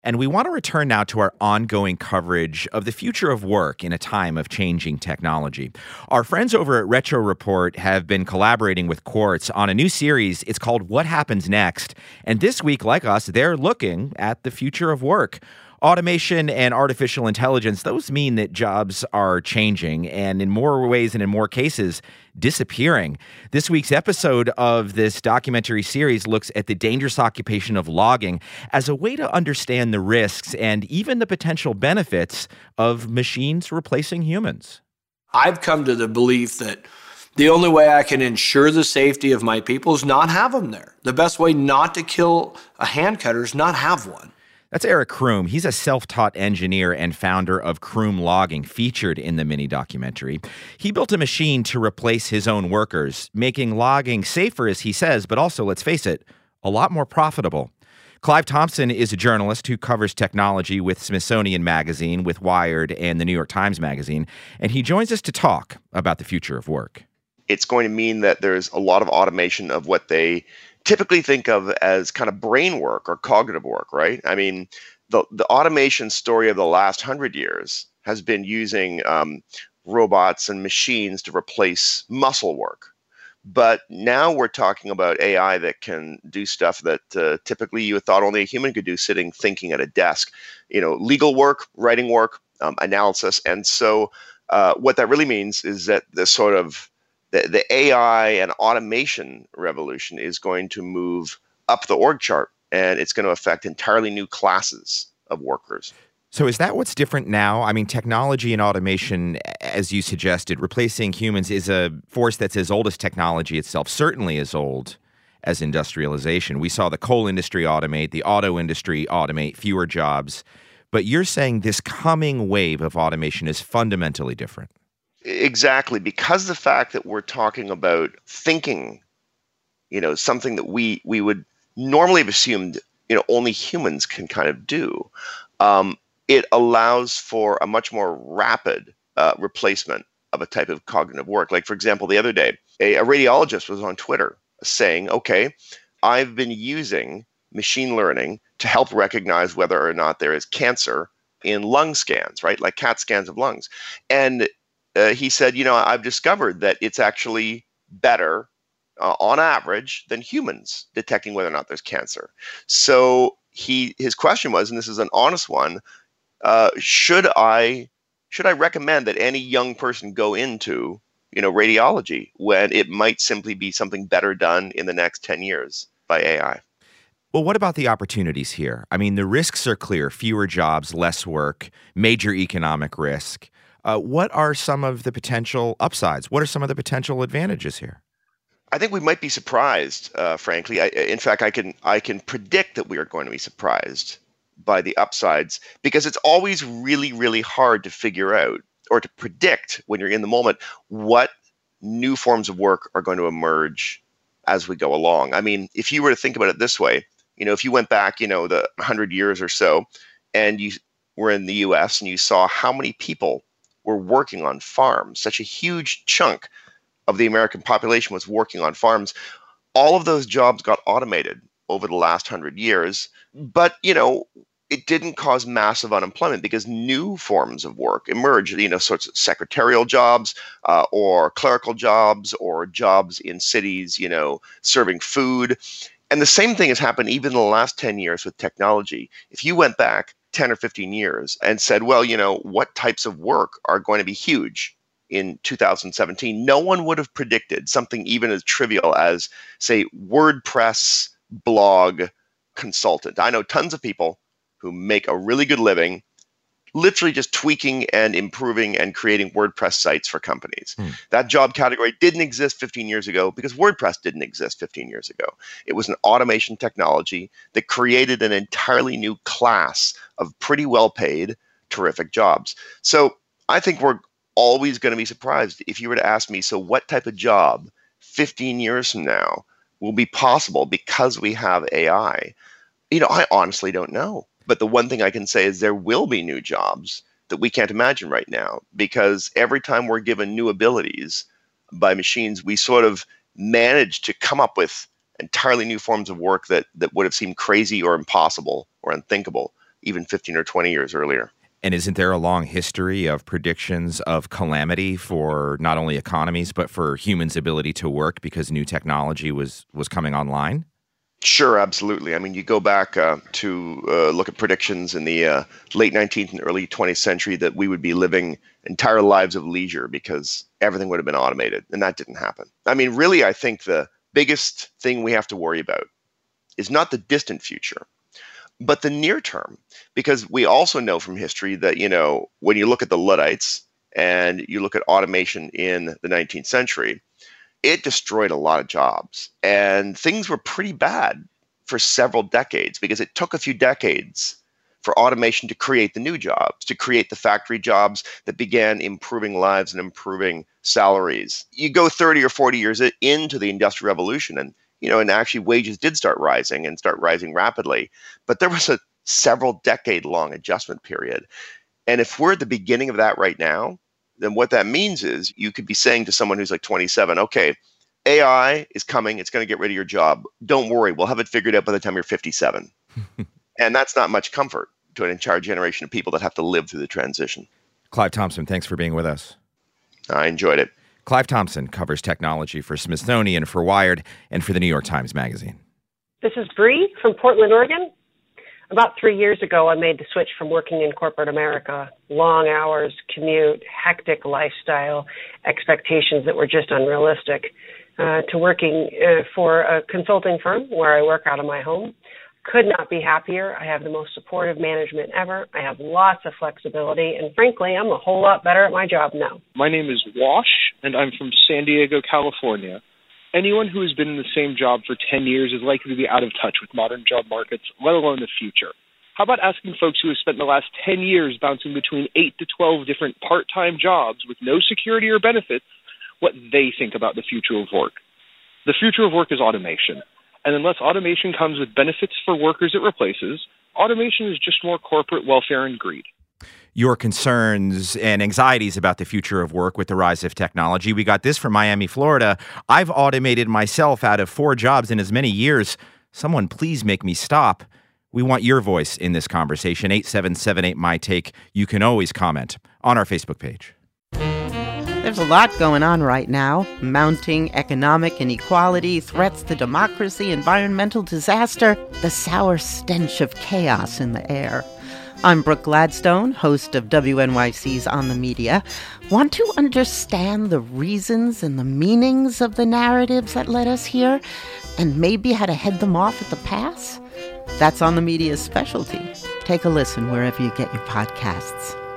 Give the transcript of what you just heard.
And we want to return now to our ongoing coverage of the future of work in a time of changing technology. Our friends over at Retro Report have been collaborating with Quartz on a new series. It's called What Happens Next? And this week, like us, they're looking at the future of work. Automation and artificial intelligence, those mean that jobs are changing and in more ways and in more cases, disappearing. This week's episode of this documentary series looks at the dangerous occupation of logging as a way to understand the risks and even the potential benefits of machines replacing humans. I've come to the belief that the only way I can ensure the safety of my people is not have them there. The best way not to kill a hand cutter is not have one. That's Eric Kroom. He's a self-taught engineer and founder of Kroom Logging, featured in the mini documentary. He built a machine to replace his own workers, making logging safer, as he says, but also, let's face it, a lot more profitable. Clive Thompson is a journalist who covers technology with Smithsonian Magazine, with Wired, and the New York Times Magazine, and he joins us to talk about the future of work. It's going to mean that there's a lot of automation of what they typically think of as kind of brain work or cognitive work, right? I mean, the automation story of the last 100 years has been using robots and machines to replace muscle work. But now we're talking about AI that can do stuff that typically you thought only a human could do, sitting, thinking at a desk. You know, legal work, writing work, analysis. And so what that really means is that the AI and automation revolution is going to move up the org chart, and it's going to affect entirely new classes of workers. So is that what's different now? I mean, technology and automation, as you suggested, replacing humans is a force that's as old as technology itself, certainly as old as industrialization. We saw the coal industry automate, the auto industry automate, fewer jobs. But you're saying this coming wave of automation is fundamentally different. Exactly, because the fact that we're talking about thinking, something that we would normally have assumed, only humans can kind of do. It allows for a much more rapid replacement of a type of cognitive work. Like, for example, the other day, a radiologist was on Twitter saying, okay, I've been using machine learning to help recognize whether or not there is cancer in lung scans, right? Like CAT scans of lungs. And he said, I've discovered that it's actually better on average than humans detecting whether or not there's cancer. So his question was, and this is an honest one, should I recommend that any young person go into radiology when it might simply be something better done in the next 10 years by AI? Well, what about the opportunities here? I mean, the risks are clear: fewer jobs, less work, major economic risk. What are some of the potential upsides? What are some of the potential advantages here? I think we might be surprised, frankly. In fact, I can predict that we are going to be surprised by the upsides, because it's always really, really hard to figure out or to predict when you're in the moment what new forms of work are going to emerge as we go along. I mean, if you were to think about it this way, if you went back, the 100 years or so, and you were in the US and you saw how many people were working on farms, such a huge chunk of the American population was working on farms. All of those jobs got automated over the last 100 years, but, it didn't cause massive unemployment because new forms of work emerged, sorts of secretarial jobs or clerical jobs or jobs in cities, serving food. And the same thing has happened even in the last 10 years with technology. If you went back 10 or 15 years and said, well, what types of work are going to be huge in 2017, no one would have predicted something even as trivial as, say, WordPress blog consultant. I know tons of people who make a really good living literally just tweaking and improving and creating WordPress sites for companies. That job category didn't exist 15 years ago because WordPress didn't exist 15 years ago. It was an automation technology that created an entirely new class of pretty well-paid, terrific jobs. So I think we're always going to be surprised if you were to ask me, so what type of job 15 years from now will be possible because we have AI? I honestly don't know. But the one thing I can say is there will be new jobs that we can't imagine right now, because every time we're given new abilities by machines, we sort of manage to come up with entirely new forms of work that would have seemed crazy or impossible or unthinkable even 15 or 20 years earlier. And isn't there a long history of predictions of calamity for not only economies, but for humans' ability to work because new technology was coming online? Sure, absolutely. I mean, you go back to look at predictions in the late 19th and early 20th century that we would be living entire lives of leisure because everything would have been automated, and that didn't happen. I mean, really, I think the biggest thing we have to worry about is not the distant future, but the near term, because we also know from history that, when you look at the Luddites and you look at automation in the 19th century, it destroyed a lot of jobs, and things were pretty bad for several decades because it took a few decades for automation to create the new jobs, to create the factory jobs that began improving lives and improving salaries. You go 30 or 40 years into the Industrial Revolution, and actually wages did start rising and start rising rapidly, but there was a several decade long adjustment period. And if we're at the beginning of that right now, then what that means is you could be saying to someone who's like 27, okay, AI is coming. It's going to get rid of your job. Don't worry. We'll have it figured out by the time you're 57. And that's not much comfort to an entire generation of people that have to live through the transition. Clive Thompson, thanks for being with us. I enjoyed it. Clive Thompson covers technology for Smithsonian, for Wired, and for the New York Times Magazine. This is Bree from Portland, Oregon. About 3 years ago, I made the switch from working in corporate America, long hours, commute, hectic lifestyle, expectations that were just unrealistic, to working for a consulting firm where I work out of my home. Could not be happier. I have the most supportive management ever. I have lots of flexibility, and frankly, I'm a whole lot better at my job now. My name is Wash, and I'm from San Diego, California. Anyone who has been in the same job for 10 years is likely to be out of touch with modern job markets, let alone the future. How about asking folks who have spent the last 10 years bouncing between 8 to 12 different part-time jobs with no security or benefits what they think about the future of work? The future of work is automation. And unless automation comes with benefits for workers it replaces, automation is just more corporate welfare and greed. Your concerns and anxieties about the future of work with the rise of technology. We got this from Miami, Florida. I've automated myself out of 4 jobs in as many years. Someone please make me stop. We want your voice in this conversation. 877-8MY-TAKE. You can always comment on our Facebook page. There's a lot going on right now. Mounting economic inequality, threats to democracy, environmental disaster, the sour stench of chaos in the air. I'm Brooke Gladstone, host of WNYC's On the Media. Want to understand the reasons and the meanings of the narratives that led us here, and maybe how to head them off at the pass? That's On the Media's specialty. Take a listen wherever you get your podcasts.